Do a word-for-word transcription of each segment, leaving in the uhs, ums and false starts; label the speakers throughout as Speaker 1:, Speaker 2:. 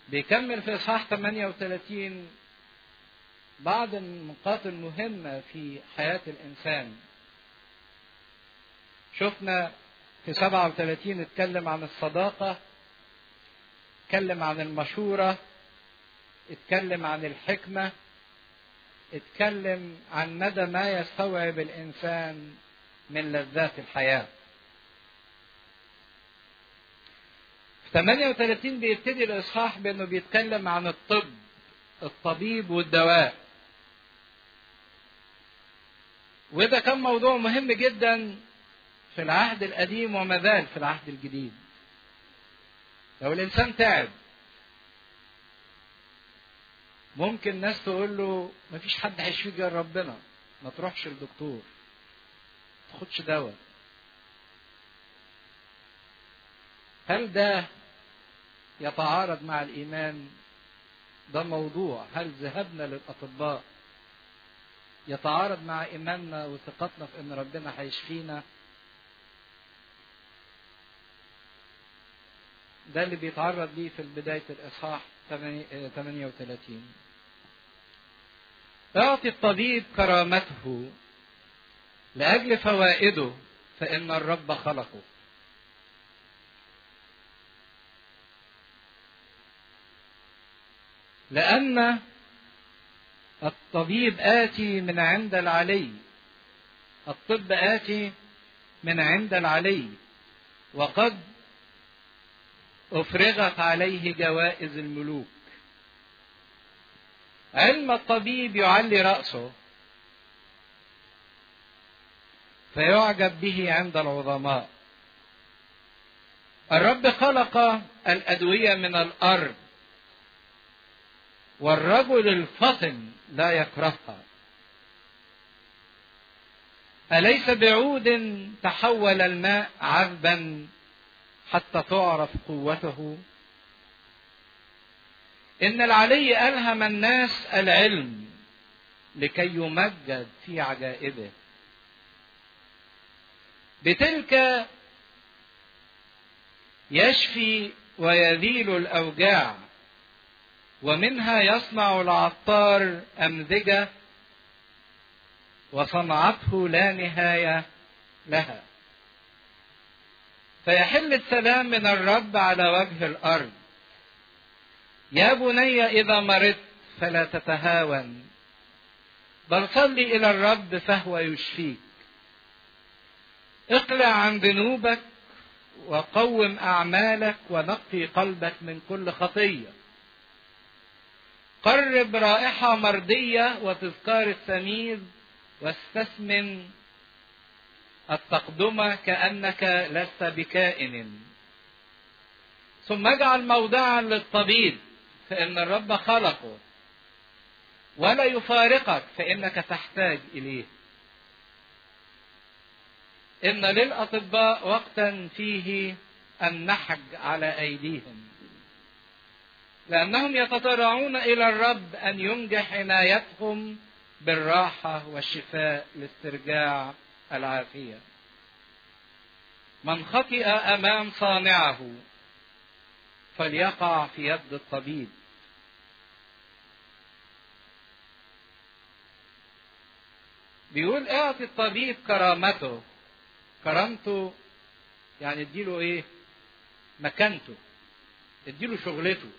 Speaker 1: بيكمل في إصحاح ثمانية وثلاثين بعض النقاط المهمة في حياة الإنسان. شفنا في سبعة وثلاثين اتكلم عن الصداقة، اتكلم عن المشورة، اتكلم عن الحكمة، اتكلم عن مدى ما يستوعب الإنسان من لذات الحياة. في ثمانية وثلاثين بيبتدي الإصحاح بأنه بيتكلم عن الطب، الطبيب والدواء، وده كان موضوع مهم جدا في العهد القديم وما زال في العهد الجديد. لو الإنسان تعب ممكن ناس تقول له مفيش حد هيشفيك غير ربنا، ما تروحش للدكتور، ما تاخدش دواء. هل ده يتعارض مع الإيمان؟ ده موضوع. هل ذهابنا للأطباء يتعارض مع إيماننا وثقتنا في أن ربنا هيشفينا؟ ده اللي بيتعرض ليه في بداية الإصحاح ثمانية وثلاثين. يعطي الطبيب كرامته لأجل فوائده فإن الرب خلقه. لأن الطبيب آتي من عند العلي، الطب آتي من عند العلي، وقد أفرغت عليه جوائز الملوك. علم الطبيب يعلي رأسه فيعجب به عند العظماء. الرب خلق الأدوية من الأرض، والرجل الفطن لا يكرهها. أليس بعود تحول الماء عذبا حتى تعرف قوته؟ إن العلي ألهم الناس العلم لكي يمجد في عجائبه. بتلك يشفي ويذيل الأوجاع، ومنها يصنع العطار أمزجة وصنعته لا نهاية لها. فيحل السلام من الرب على وجه الأرض. يا بني إذا مرضت فلا تتهاون، بل صل إلى الرب فهو يشفيك. اقلع عن ذنوبك وقوم أعمالك ونقي قلبك من كل خطية. قرب رائحة مرضية وتذكار السميز، واستثمن التقدمة كأنك لست بكائن. ثم اجعل موضعا للطبيب فإن الرب خلقه، ولا يفارقك فإنك تحتاج إليه. إن للأطباء وقتا فيه النحج على أيديهم، لأنهم يتضرعون إلى الرب أن ينجح عنايتهم بالراحة والشفاء لاسترجاع العافية. من خطئ أمام صانعه فليقع في يد الطبيب. بيقول اعطي الطبيب كرامته. كرامته يعني اديله ايه؟ مكانته، اديله شغلته.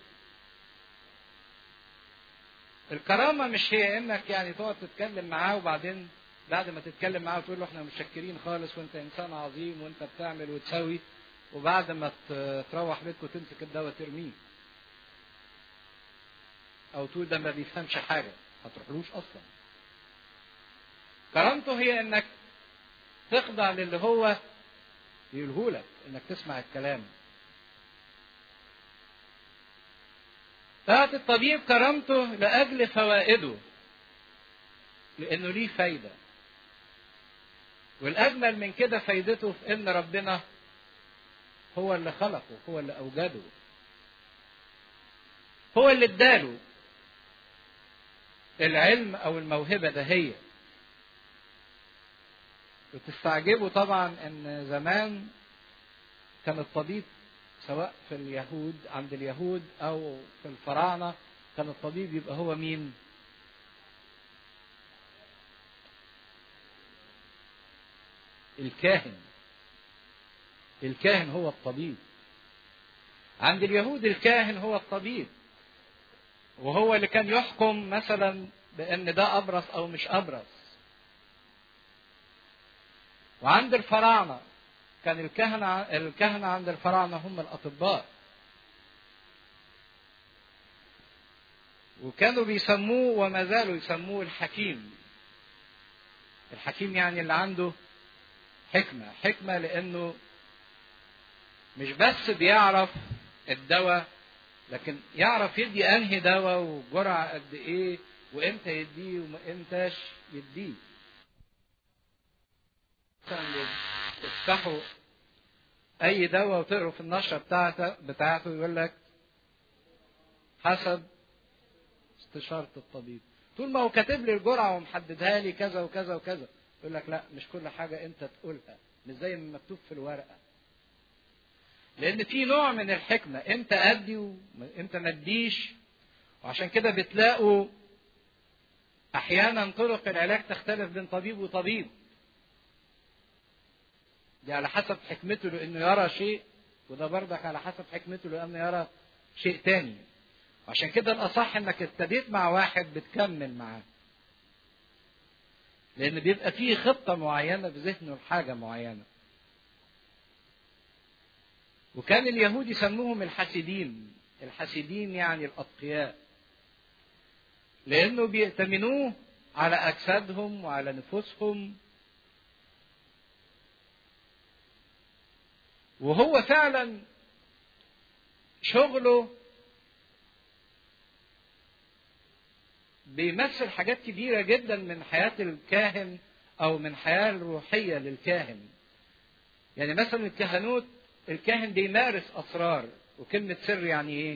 Speaker 1: الكرامة مش هي انك يعني تقعد تتكلم معاه وبعدين بعد ما تتكلم معاه تقول له احنا متشكرين خالص وانت انسان عظيم وانت بتعمل وتسوي، وبعد ما تروح بيتك وتمسك الدواء ترميه، او تقول ده ما بيفهمش حاجة، هتروحلوش اصلا. كرامته هي انك تخضع للي هو يقولهولك، انك تسمع الكلام. تعطي الطبيب كرامته لأجل فوائده، لأنه ليه فايدة. والأجمل من كده فايدته في إن ربنا هو اللي خلقه، هو اللي أوجده، هو اللي اداله العلم أو الموهبة ده. هي وتستعجبوا طبعا إن زمان كان الطبيب سواء في اليهود عند اليهود او في الفراعنه كان الطبيب يبقى هو مين؟ الكاهن. الكاهن هو الطبيب. عند اليهود الكاهن هو الطبيب، وهو اللي كان يحكم مثلا بان ده ابرص او مش ابرص. وعند الفراعنه كان الكهنه الكهنه عند الفراعنه هم الاطباء، وكانوا بيسموه وما زالوا يسموه الحكيم. الحكيم يعني اللي عنده حكمه، حكمه لانه مش بس بيعرف الدواء، لكن يعرف يدي انهي دواء وجرعه قد ايه وامتى يديه وامتاش يديه. مثلا تفتحوا اي دواء وتقروا في النشره بتاعته بتاعته يقول لك حسب استشاره الطبيب. طول ما هو كاتب لي الجرعه ومحددها لي كذا وكذا وكذا، يقول لك لا مش كل حاجه انت تقولها، مش زي ما مكتوب في الورقه. لان في نوع من الحكمه، امتى ادي وامتى ما اديش. وعشان كده بتلاقوا احيانا طرق العلاج تختلف بين طبيب وطبيب، دي على حسب حكمته لانه يرى شيء، وده برضك على حسب حكمته لانه يرى شيء تاني. عشان كده الاصح انك ابتديت مع واحد بتكمل معاه، لان بيبقى فيه خطه معينه في ذهنه لحاجه معينه. وكان اليهود يسموهم الحاسدين. الحاسدين يعني الاتقياء، لانه بيأتمنوه على اجسادهم وعلى نفوسهم. وهو فعلا شغله بيمثل حاجات كبيرة جدا من حياة الكاهن أو من حياة الروحية للكاهن. يعني مثلا الكهنوت، الكاهن بيمارس أسرار، وكلمة سر يعني إيه؟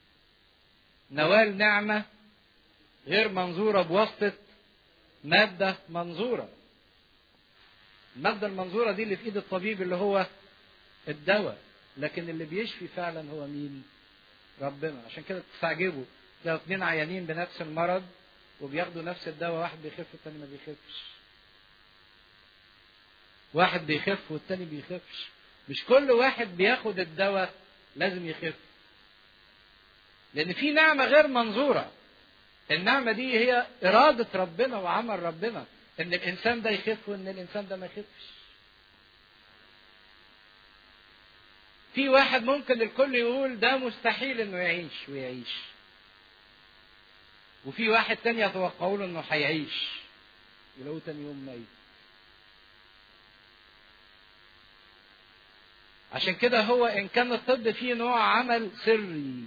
Speaker 1: نوال نعمة غير منظورة بواسطة مادة منظورة. المادة المنظورة دي اللي في إيد الطبيب اللي هو الدواء، لكن اللي بيشفي فعلا هو مين؟ ربنا. عشان كده تستعجبوا لو اثنين عيانين بنفس المرض وبياخدوا نفس الدواء، واحد بيخف والتاني ما بيخفش. واحد بيخف والتاني بيخفش. مش كل واحد بياخد الدواء لازم يخف، لأن في نعمة غير منظورة. النعمة دي هي إرادة ربنا وعمل ربنا، إن الإنسان ده يخف وإن الإنسان ده ما يخفش. في واحد ممكن الكل يقول ده مستحيل إنه يعيش ويعيش، وفي واحد تاني يتوقعوا له إنه هيعيش يلاقوه تاني يوم ميت. عشان كده هو إن كان الطب فيه نوع عمل سري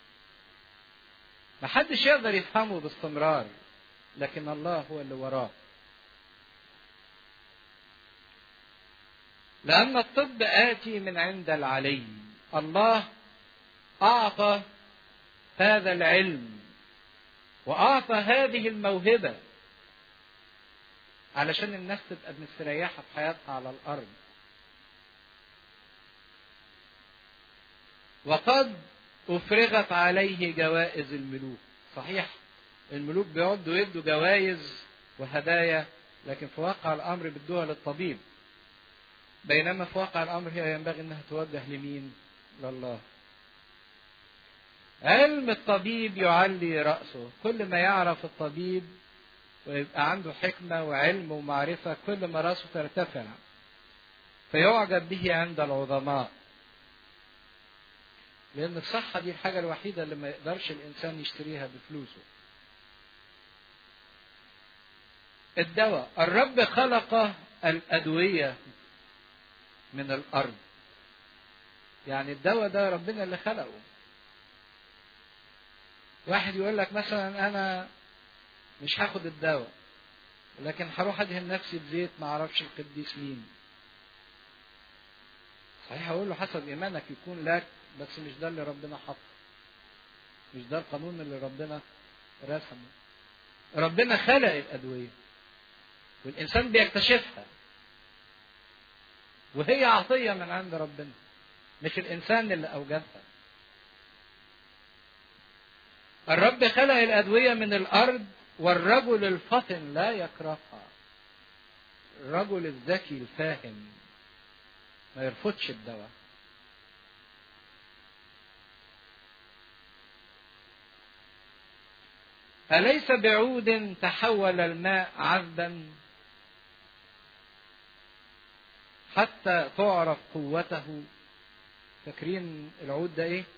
Speaker 1: محدش يقدر يفهمه باستمرار، لكن الله هو اللي وراه. لأن الطب آتي من عند العلي. الله أعطى هذا العلم وأعطى هذه الموهبة علشان الناس تبقى مستريحة في حياتها على الأرض. وقد أفرغت عليه جوائز الملوك. صحيح الملوك بيقعدوا يدوا جوائز وهدايا، لكن في واقع الأمر بدوها للطبيب، بينما في واقع الأمر هي ينبغي أنها توجه لمين؟ لله. علم الطبيب يعلي رأسه. كل ما يعرف الطبيب ويبقى عنده حكمة وعلم ومعرفة، كل ما رأسه ترتفع فيعجب به عند العظماء. لأن الصحة دي الحاجة الوحيدة اللي ما يقدرش الإنسان يشتريها بفلوسه. الدواء، الرب خلق الأدوية من الأرض. يعني الدواء ده ربنا اللي خلقه. واحد يقول لك مثلا أنا مش هاخد الدواء، لكن هروح أدهن نفسي بزيت ما أعرفش القديس مين. صحيح أقول له حسب إيمانك يكون لك، بس مش ده اللي ربنا حطه، مش ده القانون اللي ربنا رسمه. ربنا خلق الأدوية والإنسان بيكتشفها، وهي عطية من عند ربنا. مش الإنسان اللي أوجدها. الرب خلق الأدوية من الأرض، والرجل الفطن لا يكرهها. الرجل الذكي الفاهم ما يرفضش الدواء. أليس بعود تحول الماء عذبا حتى تعرف قوته؟ فاكرين العود ده ايه؟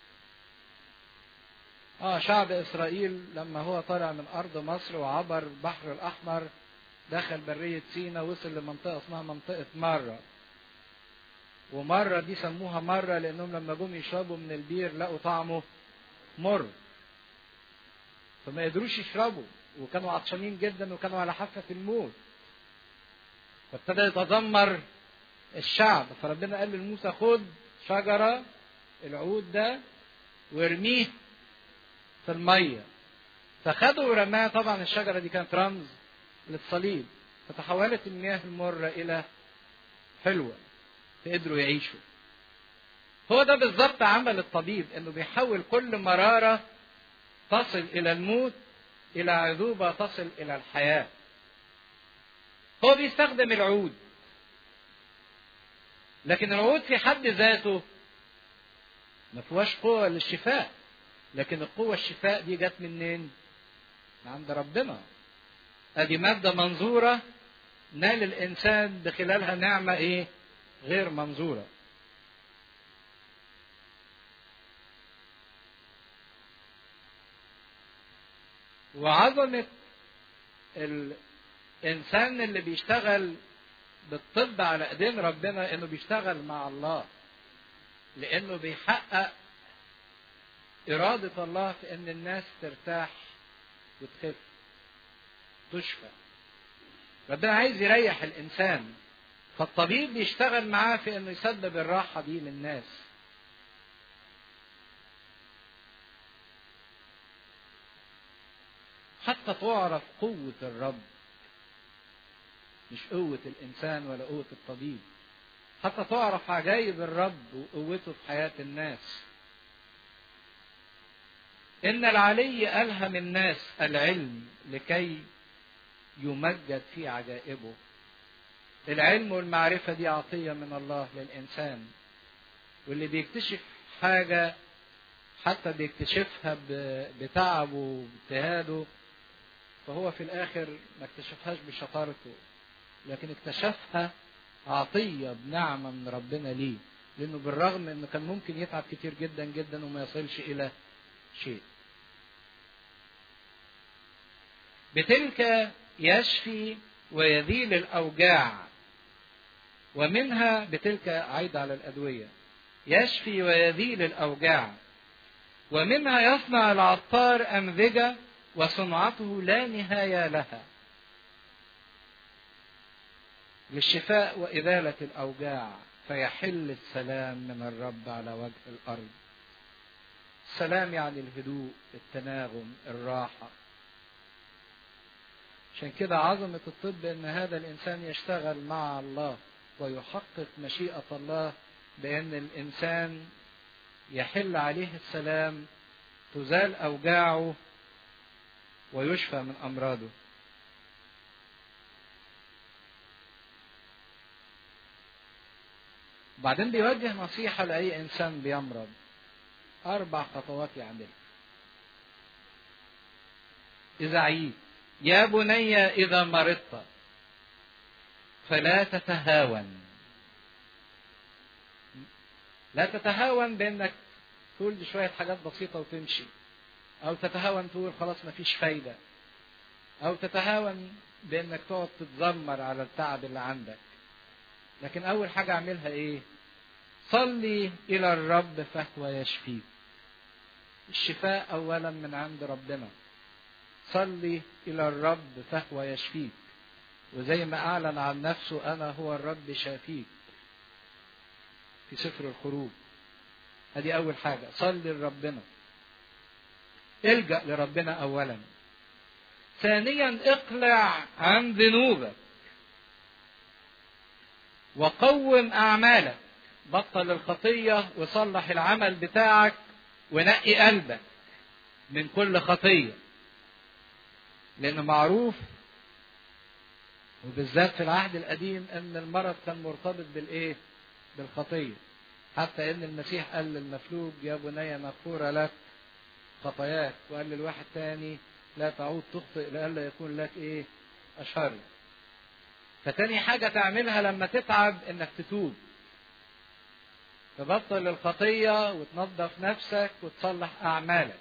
Speaker 1: اه شعب اسرائيل لما هو طالع من ارض مصر وعبر البحر الاحمر، دخل برية سينا، وصل لمنطقة اسمها منطقة مرة. ومرة دي سموها مرة لانهم لما جم يشربوا من البير لقوا طعمه مر، فما قدروش يشربوا، وكانوا عطشانين جدا وكانوا على حافة الموت. فابتدى يتذمر الشعب، فربنا قال لموسى خد شجرة العود ده وارميه في المية. فخدوا ورماه. طبعا الشجرة دي كانت رمز للصليب، فتحولت المياه المرة إلى حلوة، فقدروا يعيشوا. هو ده بالظبط عمل الطبيب، انه بيحول كل مرارة تصل إلى الموت إلى عذوبة تصل إلى الحياة. هو بيستخدم العود، لكن العود في حد ذاته ما فيهاش قوة للشفاء، لكن القوة الشفاء دي جت منين؟ من عند ربنا. ادي مادة منظورة نال الانسان بخلالها نعمة ايه؟ غير منظورة. وعظمة الانسان اللي بيشتغل بالطب على ايدين ربنا انه بيشتغل مع الله، لانه بيحقق إرادة الله في إن الناس ترتاح وتخف تشفى. ربنا عايز يريح الإنسان، فالطبيب بيشتغل معاه في إنه يسبب الراحة دي للناس. حتى تعرف قوة الرب، مش قوة الإنسان ولا قوة الطبيب، حتى تعرف عجائب الرب وقوته في حياة الناس. إن العلي ألهم الناس العلم لكي يمجد في عجائبه. العلم والمعرفة دي عطية من الله للإنسان، واللي بيكتشف حاجة حتى بيكتشفها بتعبه واجتهاده، فهو في الآخر ما اكتشفهاش بشطارته، لكن اكتشفها عطية بنعمة من ربنا ليه، لأنه بالرغم إنه كان ممكن يتعب كتير جدا جدا وما يصلش إلى شيء. بتلك يشفي ويذيل الأوجاع، ومنها بتلك عايدة على الأدوية، يشفي ويذيل الأوجاع، ومنها يصنع العطار أمزجة وصنعته لا نهاية لها، للشفاء وإزالة الأوجاع، فيحل السلام من الرب على وجه الأرض. السلام يعني الهدوء، التناغم، الراحة. عشان كده عظمة الطب ان هذا الانسان يشتغل مع الله ويحقق مشيئة الله، بان الانسان يحل عليه السلام، تزال اوجاعه ويشفى من امراضه. بعدين بيوجه نصيحة لأي انسان بيمرض، اربع خطوات يعملها. اذا عييت يا بني إذا مرضت فلا تتهاون. لا تتهاون بأنك تقول دي شوية حاجات بسيطة وتمشي، أو تتهاون تقول خلاص مفيش فايدة، أو تتهاون بأنك تقعد تتذمر على التعب اللي عندك. لكن أول حاجة اعملها إيه؟ صلي إلى الرب فهو يشفيك. الشفاء أولا من عند ربنا. صلي إلى الرب فهو يشفيك، وزي ما أعلن عن نفسه أنا هو الرب شافيك في سفر الخروج. هذه أول حاجة، صلي لربنا، الجأ لربنا أولا. ثانيا اقلع عن ذنوبك وقوم أعمالك. بطل الخطية وصلح العمل بتاعك ونقي قلبك من كل خطية. لأنه معروف وبالذات في العهد القديم ان المرض كان مرتبط بالايه؟ بالخطية. حتى ان المسيح قال للمفلوج يا بني مغفورة لك خطاياك، وقال للواحد تاني لا تعود تخطئ لئلا يكون لك ايه؟ أشر. فتاني حاجة تعملها لما تتعب انك تتوب، تبطل الخطية وتنظف نفسك وتصلح أعمالك.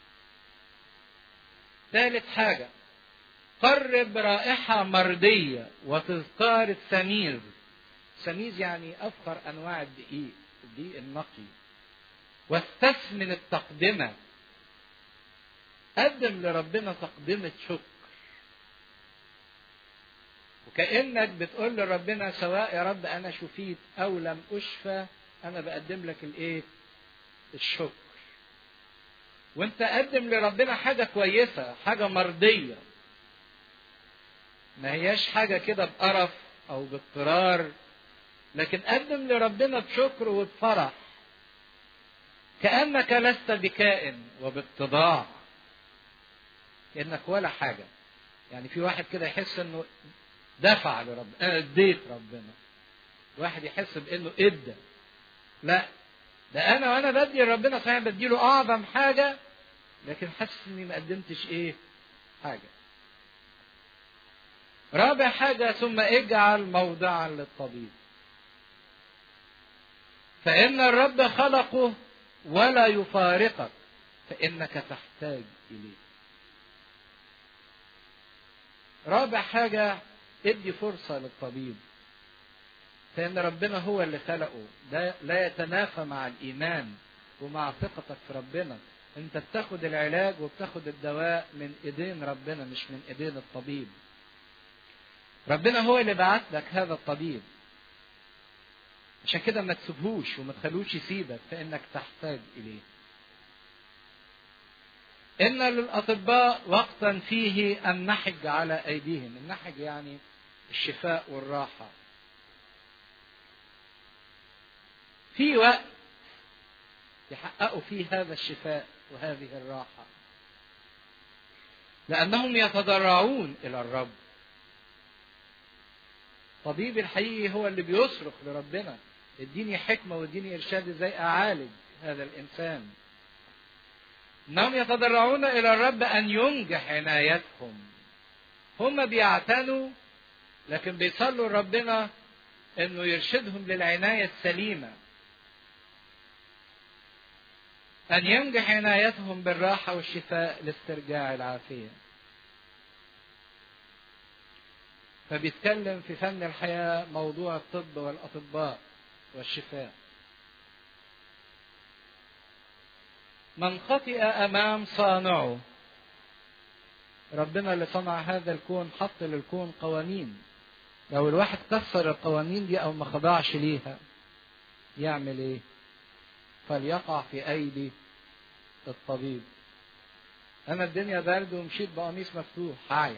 Speaker 1: ثالث حاجة قرب رائحة مردية وتذكار السمير. سميز يعني أفخر أنواع الدقيق، الدقيق النقي. واستثمن التقدمة، قدم لربنا تقدمة شكر، وكأنك بتقول لربنا سواء يا رب أنا شفيت أو لم أشفى أنا بقدم لك الإيه؟ الشكر. وأنت قدم لربنا حاجة كويسة، حاجة مرضية، ما هياش حاجة كده بقرف أو باضطرار، لكن قدم لربنا بشكر وبفرح، كأنك لست بكائن وباتضاع، كأنك ولا حاجة. يعني في واحد كده يحس إنه دفع لربنا، أنا اديت ربنا. واحد يحس بإنه إدى. لا، ده أنا وأنا بدي لربنا صحيح بديله أعظم حاجة، لكن حاسس إني ما قدمتش إيه؟ حاجة. رابع حاجة ثم اجعل موضعا للطبيب، فإن الرب خلقه ولا يفارقك فإنك تحتاج إليه. رابع حاجة ادي فرصة للطبيب، فإن ربنا هو اللي خلقه. ده لا يتنافى مع الإيمان ومع ثقتك في ربنا. انت بتاخد العلاج وبتاخد الدواء من ايدين ربنا مش من ايدين الطبيب. ربنا هو اللي بعت لك هذا الطبيب، عشان كده ما تسيبهوش وما تخلوش يسيبك، فإنك تحتاج إليه. إن للأطباء وقتا فيه أن نحج على أيديهم. النحج يعني الشفاء والراحة. في وقت يحققوا فيه هذا الشفاء وهذه الراحة، لأنهم يتضرعون إلى الرب. طبيب الحقيقي هو اللي بيصرخ لربنا اديني حكمة واديني إرشاد ازاي أعالج هذا الإنسان. إنهم يتضرعون إلى الرب أن ينجح عنايتهم. هم بيعتنوا لكن بيصلوا لربنا إنه يرشدهم للعناية السليمة، أن ينجح عنايتهم بالراحة والشفاء لاسترجاع العافية. فبيتكلم في فن الحياة موضوع الطب والأطباء والشفاء. من خطئ أمام صانعه. ربنا اللي صنع هذا الكون حط للكون قوانين. لو الواحد كسر القوانين دي أو ما خضعش ليها يعمل إيه؟ فليقع في أيدي الطبيب. أنا الدنيا برد ومشيت بقميص مفتوح عاية،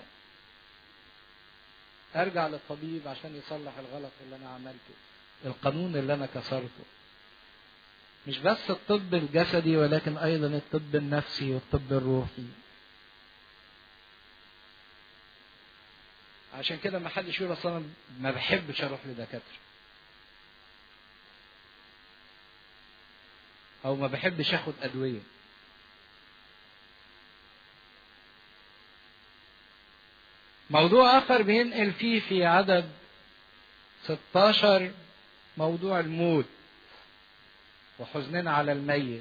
Speaker 1: أرجع للطبيب عشان يصلح الغلط اللي أنا عملته، القانون اللي أنا كسرته. مش بس الطب الجسدي ولكن أيضا الطب النفسي والطب الروحي. عشان كده ما حدش يقول أصلا ما بحبش أروح لدكاترة أو ما بحبش أخد أدوية. موضوع آخر بينقل فيه في عدد ستة عشر موضوع الموت وحزننا على الميت.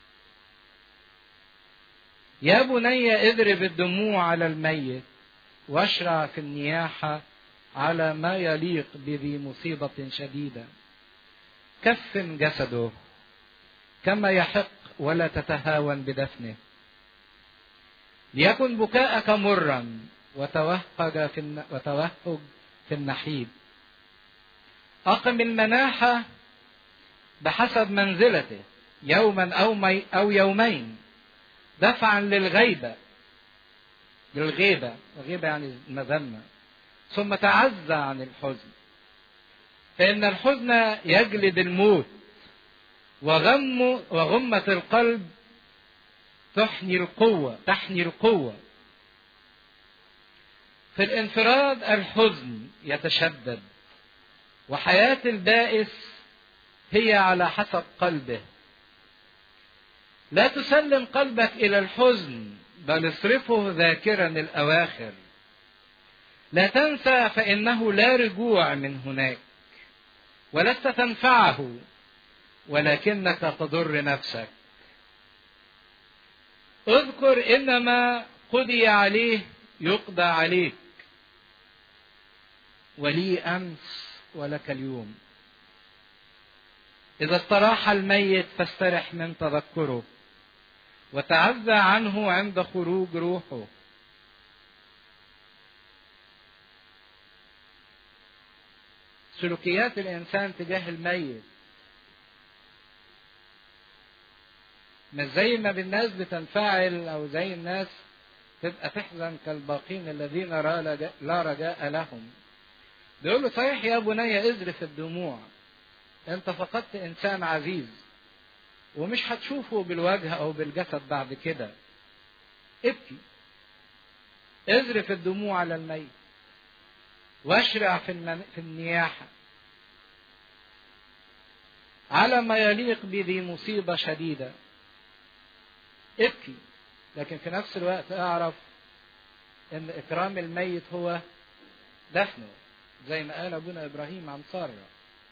Speaker 1: يا بني اضرب الدموع على الميت واشرع في النياحة على ما يليق بذي مصيبة شديدة. كفن جسده كما يحق ولا تتهاون بدفنه. ليكن بكاءك مرا وتوهج في وتوهج في النحيب. أقم المناحة بحسب منزلته يوما أو, مي أو يومين دفعا للغيبة للغيبة الغيبة يعني المذمة. ثم تعزى عن الحزن. فإن الحزن يجلد الموت، وغم وغمة القلب تحني القوة تحني القوة. في الانفراد الحزن يتشدد، وحياة البائس هي على حسب قلبه. لا تسلم قلبك إلى الحزن، بل اصرفه ذاكرا الأواخر. لا تنسى فإنه لا رجوع من هناك، ولست تنفعه ولكنك تضر نفسك. اذكر إنما قضي عليه يقضى عليك، ولي أمس ولك اليوم. إذا استراح الميت فاسترح من تذكره، وتعزى عنه عند خروج روحه. سلوكيات الإنسان تجاه الميت مش زي ما بالناس بتنفعل، أو زي الناس تبقى تحزن كالباقين الذين لا رجاء لهم. بيقول له صحيح يا بني اذرف الدموع، انت فقدت انسان عزيز ومش هتشوفه بالوجه او بالجسد بعد كده. ابكي، اذرف الدموع على الميت، واشرع في, المن... في النياحة على ما يليق بذي مصيبة شديدة. ابكي، لكن في نفس الوقت اعرف ان اكرام الميت هو دفنه، زي ما قال ابونا ابراهيم عن سارة.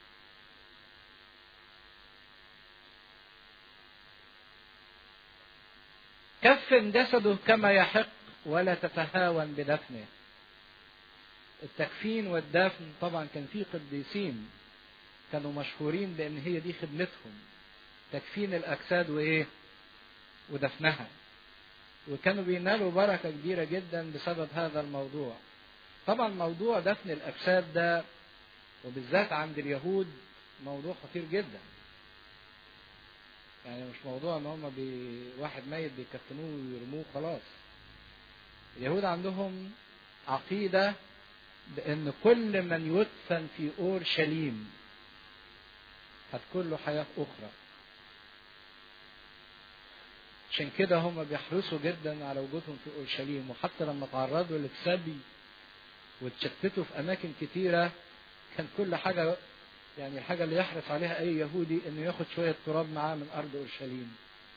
Speaker 1: كفن جسده كما يحق ولا تتهاون بدفنه. التكفين والدفن طبعا كان فيه قديسين كانوا مشهورين بان هي دي خدمتهم، تكفين الاجساد وايه ودفنها، وكانوا بينالوا بركة كبيرة جدا بسبب هذا الموضوع. طبعا موضوع دفن الاجساد ده وبالذات عند اليهود موضوع خطير جدا. يعني مش موضوع ان هم بي... واحد ميت بيكفنوه ويرموه خلاص. اليهود عندهم عقيدة بان كل من يدفن في اورشليم هتكون له حياة اخرى. عشان كده هم بيحرصوا جدا على وجودهم في اورشليم، وحتى لما تعرضوا للسبي وتشتتوا في اماكن كتيرة كان كل حاجة، يعني الحاجة اللي يحرص عليها اي يهودي انه ياخد شوية تراب معاه من ارض اورشليم،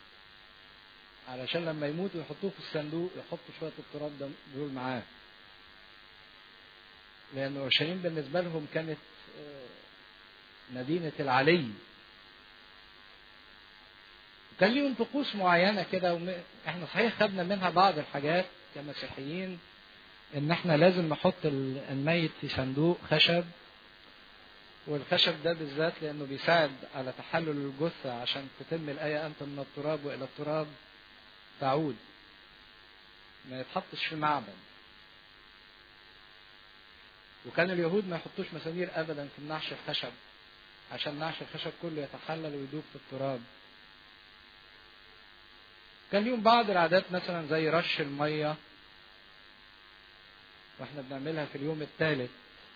Speaker 1: علشان لما يموتوا يحطوه في الصندوق يحطوا شوية التراب ده دول معاه، لان اورشليم بالنسبة لهم كانت مدينة العلي. كان ليهم طقوس معينة كده، واحنا صحيح خدنا منها بعض الحاجات كمسيحيين، ان احنا لازم نحط الميت في صندوق خشب، والخشب ده بالذات لانه بيساعد على تحلل الجثة، عشان تتم الآية انت من التراب والى التراب تعود، ما يتحطش في معبد. وكان اليهود ما يحطوش مسامير ابدا في النعش الخشب، عشان نعش الخشب كله يتحلل ويدوب في التراب. كان ليهم بعض العادات مثلا زي رش المية، واحنا بنعملها في اليوم الثالث.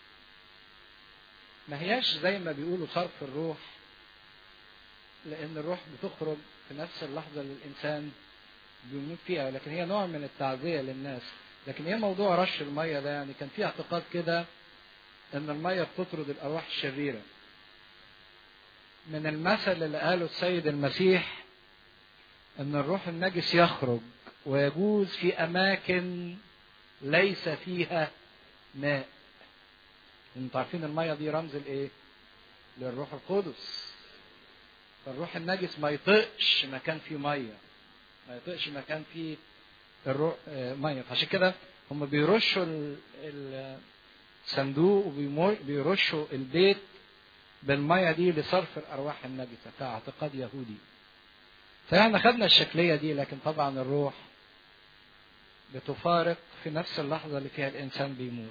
Speaker 1: ما هياش زي ما بيقولوا صرف الروح، لان الروح بتخرج في نفس اللحظة اللي الانسان بيموت فيها، لكن هي نوع من التعزية للناس. لكن هي موضوع رش المية ده يعني كان في اعتقاد كده ان المية بتطرد الارواح الشريرة. من المثل اللي قاله السيد المسيح ان الروح النجس يخرج ويجوز في اماكن ليس فيها ماء. انتوا عارفين المية دي رمز الايه؟ للروح القدس. فالروح النجس ما يطقش مكان فيه مية، ما يطقش مكان فيه الروح مية. عشان كده هم بيرشوا الصندوق وبيرشوا البيت بالمية دي لصرف الارواح النجسة كاعتقاد يهودي. فاحنا خدنا الشكلية دي، لكن طبعا الروح بتفارق في نفس اللحظة اللي فيها الانسان بيموت.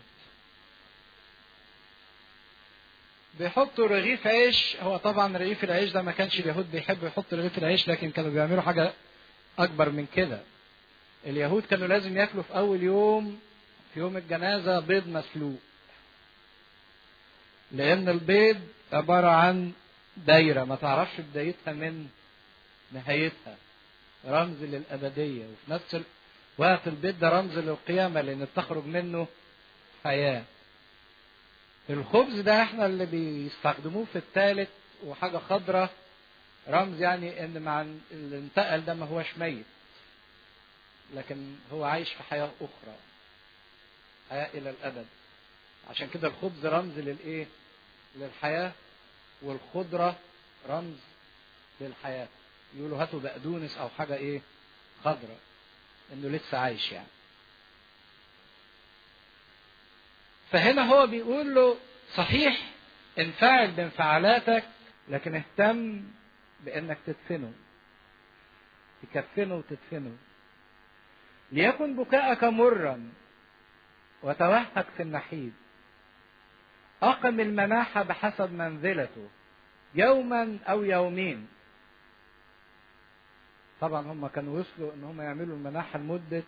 Speaker 1: بيحطوا رغيف عيش. هو طبعا رغيف العيش ده ما كانش اليهود بيحبوا يحطوا رغيف العيش، لكن كانوا بيعملوا حاجة اكبر من كده. اليهود كانوا لازم ياكلوا في اول يوم في يوم الجنازة بيض مسلوق، لأن البيض عبارة عن دايرة ما تعرفش بدايتها من نهايتها، رمز للأبدية، وفي نفس الوقت البيض ده رمز للقيامة لأن بتخرج منه حياة. الخبز ده احنا اللي بيستخدموه في الثالث وحاجة خضرة، رمز يعني ان مع اللي انتقل ده ما هوش ميت، لكن هو عايش في حياة أخرى، حياة إلى الأبد. عشان كده الخبز رمز للإيه؟ للحياة، والخضرة رمز للحياة. يقولوا هاتوا بقدونس أو حاجة إيه؟ خضرة، إنه لسه عايش يعني. فهنا هو بيقول له صحيح انفعل بانفعالاتك، لكن اهتم بانك تدفنه، تكفنه وتدفنه. ليكن بكاءك مرا وتوهك في النحيب، اقم المناحة بحسب منزلته يوما او يومين. طبعا هم كانوا وصلوا ان هم يعملوا المناحة لمدة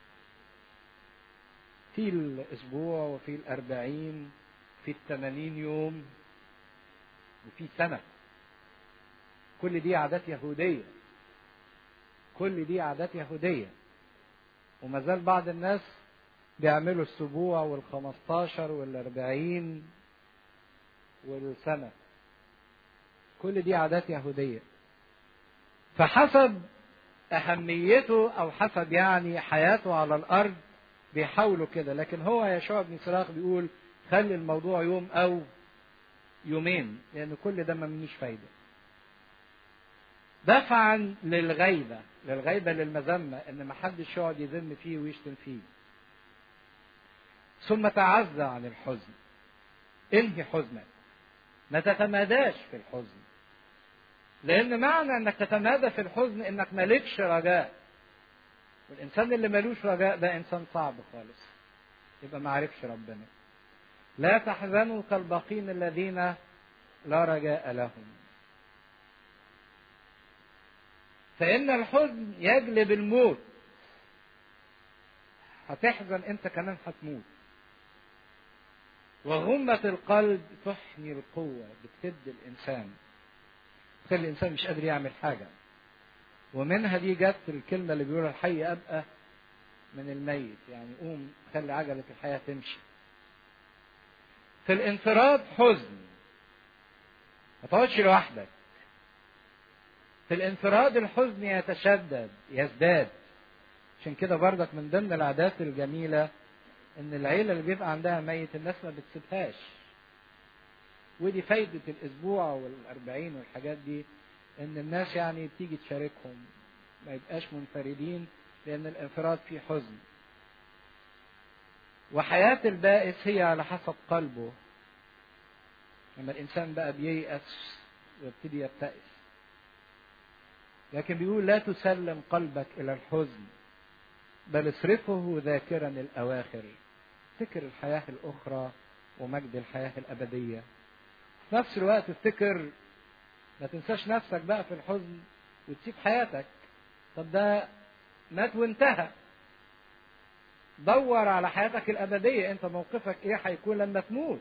Speaker 1: في الاسبوع وفي الاربعين في الثمانين يوم وفي سنة. كل دي عادات يهودية، كل دي عادات يهودية. وما زال بعض الناس بيعملوا السبوع والخمستاشر والاربعين والسنة، كل دي عادات يهودية. فحسب أهميته أو حسب يعني حياته على الأرض بيحاولوا كده. لكن هو يشوع بن سراخ بيقول خلي الموضوع يوم أو يومين، لأن كل ده ما منيش فايدة. دفعا للغيبة، للغيبة للمذمة، إن ما حدش يقعد يذم فيه ويشتم فيه. ثم تعزى عن الحزن، انهي حزنك، ما تتماداش في الحزن، لأن معنى إنك تتمادى في الحزن إنك مالكش رجاء. والإنسان اللي مالوش رجاء ده إنسان صعب خالص، يبقى ما عرفش ربنا. لا تحزنوا كالباقين الذين لا رجاء لهم، فإن الحزن يجلب الموت. هتحزن أنت كمان هتموت. وغمة القلب تحني القوة، بتفد الإنسان، تخلي الإنسان مش قادر يعمل حاجة. ومنها دي جت الكلمة اللي بيقولها الحي أبقى من الميت، يعني قوم خلي عجلة الحياة تمشي. في الانفراد حزن، ما تقعدش لوحدك. في الانفراد الحزن يتشدد يزداد. عشان كده بردك من ضمن العادات الجميلة ان العيلة اللي بيبقى عندها ميت الناس ما بتسيبهاش. ودي فايدة الاسبوع والاربعين والحاجات دي، ان الناس يعني بتيجي تشاركهم، ما يبقاش منفردين، لان الانفراد فيه حزن. وحياة البائس هي على حسب قلبه. لما الانسان بقى بييأس ويبتدي يبتئس، لكن بيقول لا تسلم قلبك الى الحزن، بل اصرفه ذاكرا الاواخر. افتكر الحياة الاخرى ومجد الحياة الابدية. في نفس الوقت افتكر، ما تنساش نفسك بقى في الحزن وتسيب حياتك. طب ده مات وانتهى، دور على حياتك الابدية. انت موقفك ايه هيكون لما تموت؟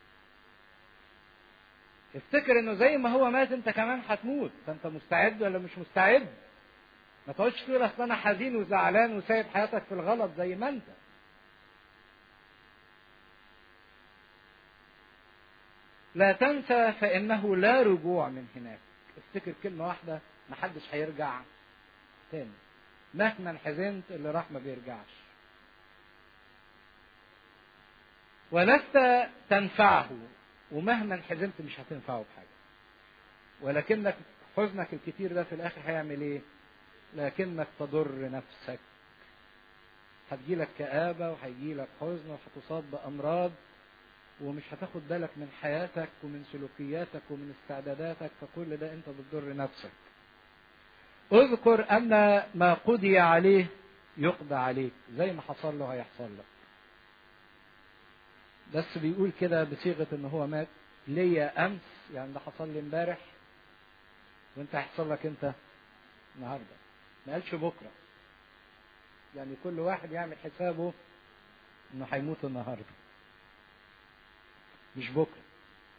Speaker 1: افتكر انه زي ما هو مات انت كمان هتموت، فانت مستعد ولا مش مستعد؟ ما تقعدش تقول اصل انا حزين وزعلان وسايب حياتك في الغلط زي ما انت. لا تنسى فانه لا رجوع من هناك. افتكر كلمة واحدة، ما حدش هيرجع تاني. مهما حزنت اللي راح ما بيرجعش. ولست تنفعه، ومهما حزنت مش هتنفعه بحاجة. ولكنك حزنك الكتير ده في الاخر هيعمل ايه؟ لكنك تضر نفسك. هتجيلك كآبة وهيجيلك حزن وهتصاب بأمراض، ومش هتاخد بالك من حياتك ومن سلوكياتك ومن استعداداتك، فكل ده انت بتضر نفسك. اذكر ان ما قضي عليه يقضى عليك، زي ما حصل له هيحصل لك. بس بيقول كده بصيغة ان هو مات ليا امس، يعني ده حصل لي امبارح وانت هيحصل لك انت النهارده. ما قالش بكره، يعني كل واحد يعمل حسابه انه هيموت النهارده مش بكره.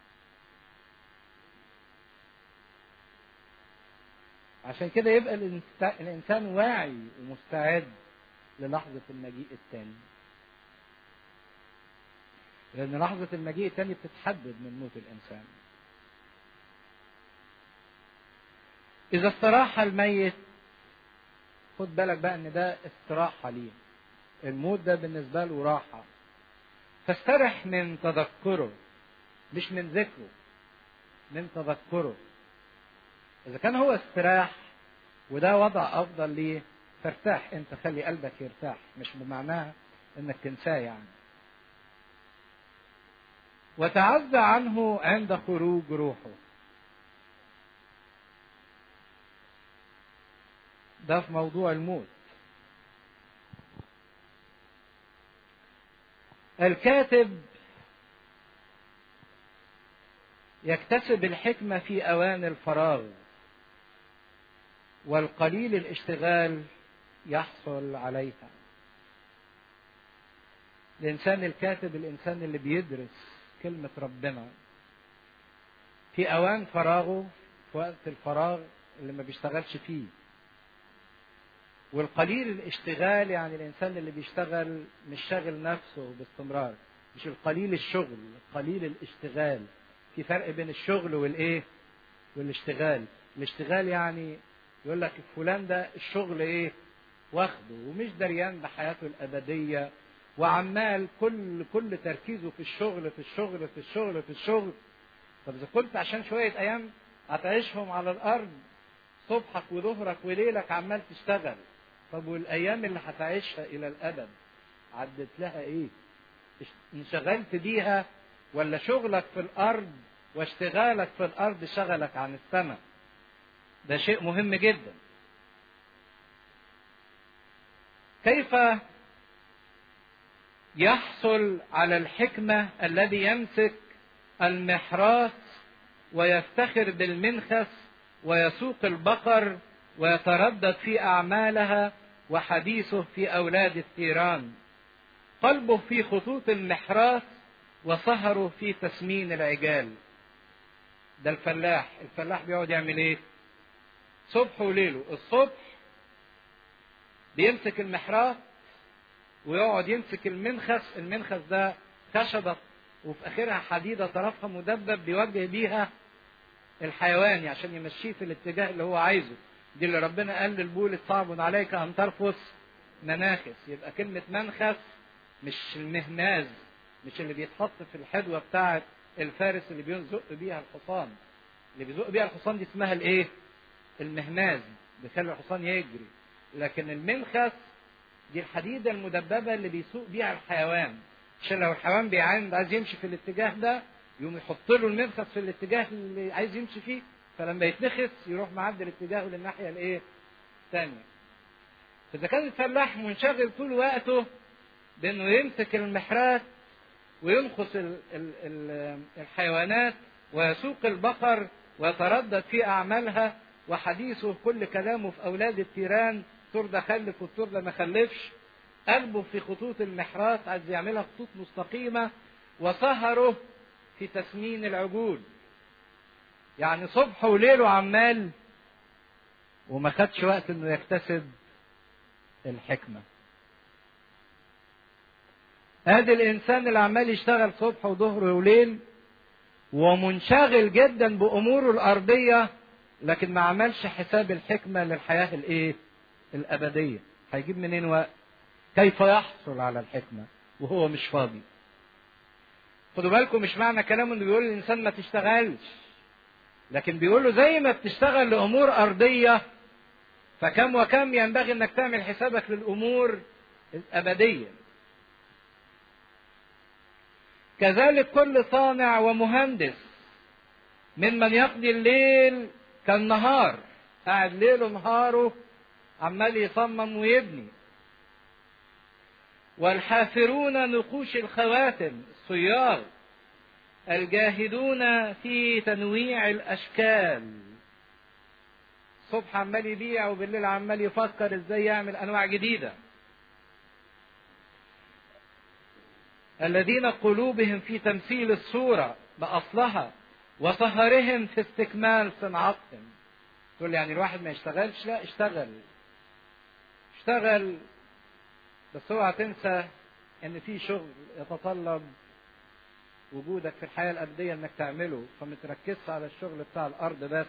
Speaker 1: عشان كده يبقى الإنسان واعي ومستعد للحظة المجيء الثاني، لأن لحظة المجيء الثاني بتتحدد من موت الإنسان. إذا استراح الميت، خد بالك بقى إن ده استراحة ليه، الموت ده بالنسبة له راحة، فاسترح من تذكره مش من ذكره، من تذكره. إذا كان هو استراح وده وضع أفضل ليه، فارتاح أنت، خلي قلبك يرتاح، مش بمعناها إنك تنساه يعني. وتعزى عنه عند خروج روحه، ده في موضوع الموت. الكاتب يكتسب الحكمة في أوان الفراغ، والقليل الاشتغال يحصل عليها. الإنسان الكاتب الإنسان اللي بيدرس كلمة ربنا في أوان فراغه، في وقت الفراغ اللي ما بيشتغلش فيه. والقليل الاشتغال يعني الإنسان اللي بيشتغل مش شاغل نفسه باستمرار، مش القليل الشغل، قليل الاشتغال. في فرق بين الشغل والإيه؟ والاشتغال. الاشتغال يعني يقول لك فلان ده الشغل إيه؟ واخده ومش دريان بحياته الأبدية، وعمال كل كل تركيزه في الشغل في الشغل في الشغل في الشغل. طب إذا كنت عشان شوية أيام هتعيشهم على الأرض صبحك وظهرك وليلك عمال تشتغل، طب والأيام اللي هتعيشها إلى الأبد عدت لها إيه؟ انشغلت بيها ولا شغلك في الأرض واشتغالك في الأرض شغلك عن السماء؟ ده شيء مهم جدا. كيف يحصل على الحكمة الذي يمسك المحراث ويفتخر بالمنخس ويسوق البقر ويتردد في أعمالها وحديثه في أولاد الثيران؟ قلبه في خطوط المحراث وسهره في تسمين العجال. ده الفلاح. الفلاح بيقعد يعمل ايه؟ صبح وليله. الصبح بيمسك المحراث ويقعد يمسك المنخس. المنخس ده خشبة وفي آخرها حديدة طرفها مدبب بيوجه بيها الحيواني عشان يمشيه في الاتجاه اللي هو عايزه. دي اللي ربنا قال للبولس صعب عليك أن ترفس مناخس. يبقى كلمة منخس مش المهماز، مش اللي بيتحط في الحدوة بتاعة الفارس اللي بيزق بيها الحصان. اللي بيزق بيها الحصان دي اسمها الايه؟ المهماز، بيخلي الحصان يجري. لكن المنخس دي الحديدة المدببة اللي بيسوق بيها الحيوان، عشان لو الحيوان بيعاند عايز يمشي في الاتجاه ده يقوم يحط له المنخس في الاتجاه اللي عايز يمشي فيه، فلما يتنخس يروح معدل اتجاهه للناحية الايه؟ الثانية. فإذا كان الفلاح منشغل طول وقته بأنه يمسك المحراث وينخس ال ال ال الحيوانات ويسوق البقر ويتردد في أعمالها وحديثه كل كلامه في أولاد التيران، الطور ده خلف والطور ده ما خلفش، قلبه في خطوط المحراث عايز يعملها خطوط مستقيمة، وسهره في تسمين العجول. يعني صبح وليله عمال وما خدش وقت انه يكتسب الحكمة. ادي الانسان اللي عمال يشتغل صبح وظهر وليل ومنشغل جدا باموره الارضية، لكن ما عملش حساب الحكمة للحياة الايه؟ الابدية. هيجيب منين وقت؟ كيف يحصل على الحكمة وهو مش فاضي؟ خدوا بالكم، مش معنى كلامه انه بيقول الانسان ما تشتغلش، لكن بيقول له زي ما بتشتغل لامور ارضية فكم وكم ينبغي انك تعمل حسابك للامور الابدية. كذلك كل صانع ومهندس ممن يقضي الليل كالنهار، قاعد ليله نهاره عمال يصمم ويبني. والحافرون نقوش الخواتم، الصياغ الجاهدون في تنويع الاشكال، الصبح عمال يبيع وبالليل عمال يفكر ازاي يعمل انواع جديدة. الذين قلوبهم في تمثيل الصورة بأصلها وسهرهم في استكمال صنعتهم. تقول يعني الواحد ما يشتغلش؟ لا، اشتغل اشتغل، بس اوعى تنسى ان في شغل يتطلب وجودك في الحياة الأبدية انك تعمله، فما تركزش على الشغل بتاع الأرض بس.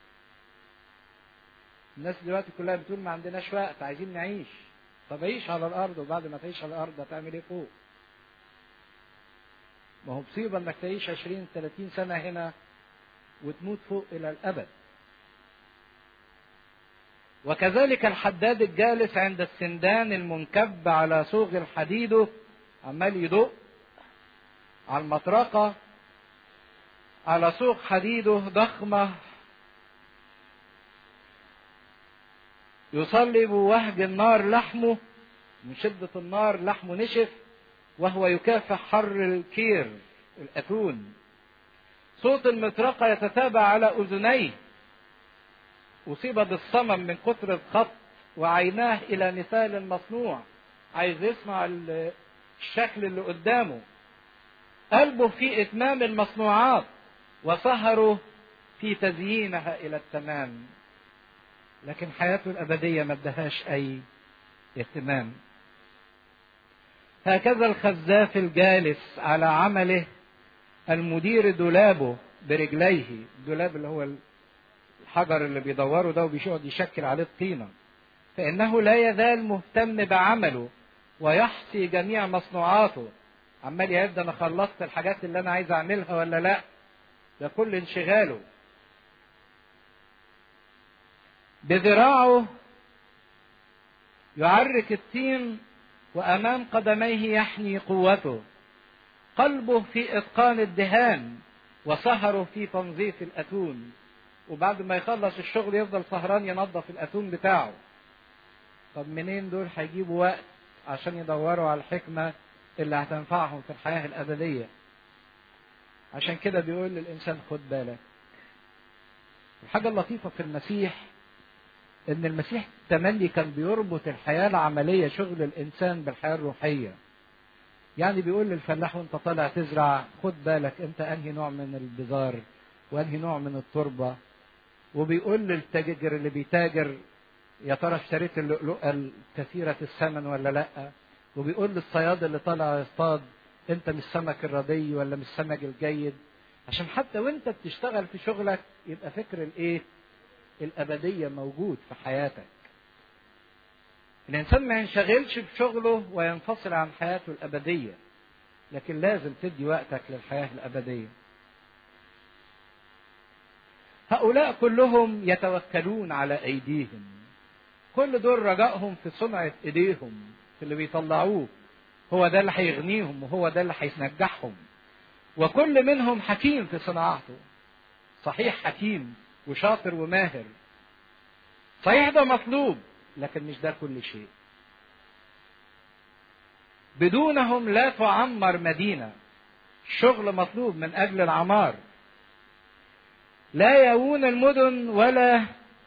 Speaker 1: الناس دلوقتي كلها بتقول ما عندناش وقت، عايزين نعيش. طب عيش على الأرض، وبعد ما تعيش على الأرض هتعمل ايه فوق؟ ما هو مصيبة انك تعيش عشرين ثلاثين سنة هنا وتموت فوق إلى الأبد. وكذلك الحداد الجالس عند السندان المنكب على صوغ الحديد، عمال يدق على المطرقة على صوغ حديده ضخمة، يصلب وهج النار لحمه، من شدة النار لحمه نشف، وهو يكافح حر الكير الأتون. صوت المطرقة يتتابع على أذنيه، أصيب بالصمم من كثر الخط، وعيناه إلى مثال المصنوع، عايز يسمع الشكل اللي قدامه. قلبه في إتمام المصنوعات، وسهره في تزيينها إلى التمام. لكن حياته الأبدية ما ادهاش أي اهتمام. هكذا الخزاف الجالس على عمله، المدير دولابه برجليه، الدولاب اللي هو الحجر اللي بيدوره ده وبيقعد يشكل عليه الطينة، فإنه لا يزال مهتم بعمله ويحصي جميع مصنوعاته. عمال يعد أنا خلصت الحاجات اللي أنا عايز أعملها ولا لأ، ده كل انشغاله. بذراعه يعرك الطين، وأمام قدميه يحني قوته. قلبه في إتقان الدهان، وسهره في تنظيف الأتون. وبعد ما يخلص الشغل يفضل سهران ينظف الأتون بتاعه. طب منين دول هيجيبوا وقت عشان يدوروا على الحكمة اللي هتنفعهم في الحياة الأبدية؟ عشان كده بيقول للإنسان خد بالك. الحاجة اللطيفة في المسيح إن المسيح تملي كان بيربط الحياة العملية، شغل الإنسان، بالحياة الروحية. يعني بيقول للفلاح وانت طالع تزرع خد بالك انت انهي نوع من البذار وانهي نوع من التربة. وبيقول للتاجر اللي بيتاجر يا ترى اشتريت اللؤلؤة الكثيرة الثمن ولا لا. وبيقول للصياد اللي طالع يصطاد انت من السمك الردي ولا من السمك الجيد، عشان حتى وانت بتشتغل في شغلك يبقى فكر الايه الابدية موجود في حياتك. الانسان ما ينشغلش بشغله وينفصل عن حياته الابدية، لكن لازم تدي وقتك للحياة الابدية. هؤلاء كلهم يتوكلون على ايديهم، كل دول رجائهم في صنعة ايديهم، في اللي بيطلعوه، هو ده اللي هيغنيهم وهو ده اللي هينجحهم. وكل منهم حكيم في صناعته، صحيح حكيم وشاطر وماهر، صحيح ده مطلوب، لكن مش ده كل شيء. بدونهم لا تعمر مدينة. الشغل مطلوب من أجل العمار. لا يؤون المدن ولا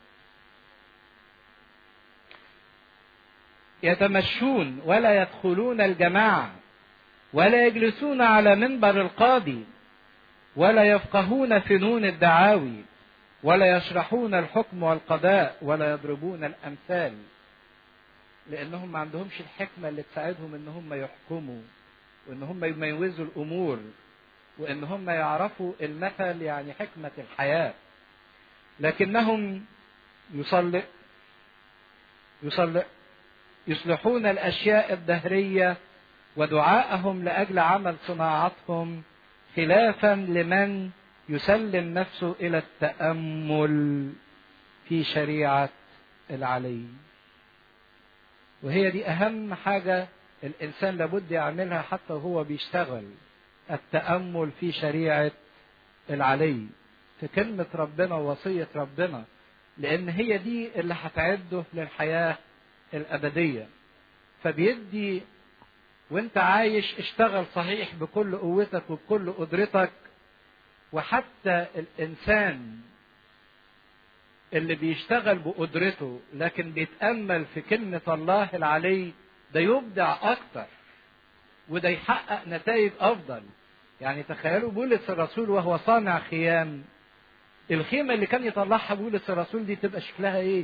Speaker 1: يتمشون ولا يدخلون الجماعة ولا يجلسون على منبر القاضي ولا يفقهون فنون الدعاوي ولا يشرحون الحكم والقضاء ولا يضربون الأمثال، لأنهم ما عندهمش الحكمة اللي تساعدهم إن هم يحكموا وإن هم يميزوا الأمور وإن هم يعرفوا المثل، يعني حكمة الحياة. لكنهم يصلح يصلح يصلحون الأشياء الدهرية، ودعاءهم لأجل عمل صناعتهم خلافا لمن يسلم نفسه إلى التأمل في شريعة العلي. وهي دي أهم حاجة الإنسان لابد يعملها حتى وهو بيشتغل، التأمل في شريعة العلي، في كلمة ربنا ووصية ربنا، لأن هي دي اللي هتعده للحياة الأبدية. فبيدي وانت عايش اشتغل صحيح بكل قوتك وبكل قدرتك. وحتى الإنسان اللي بيشتغل بقدرته لكن بيتأمل في كلمة الله العلي، ده يبدع أكتر وده يحقق نتائج أفضل. يعني تخيلوا بولس الرسول وهو صانع خيام، الخيمة اللي كان يطلعها بولس الرسول دي تبقى شكلها ايه؟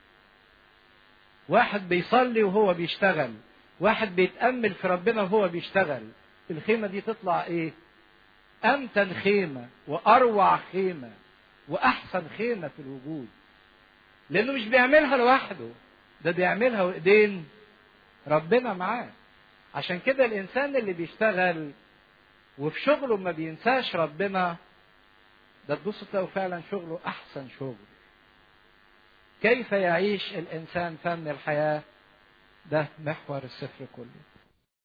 Speaker 1: واحد بيصلي وهو بيشتغل، واحد بيتأمل في ربنا وهو بيشتغل، الخيمة دي تطلع ايه؟ أمتن خيمة وأروع خيمة وأحسن خيمة في الوجود. لأنه مش بيعملها لوحده، ده بيعملها وإيدين ربنا معاه. عشان كده الإنسان اللي بيشتغل وفي شغله ما بينساش ربنا، ده تبص تلاقوا فعلا شغله أحسن شغل. كيف يعيش الإنسان فن الحياة؟ ده محور السفر كله.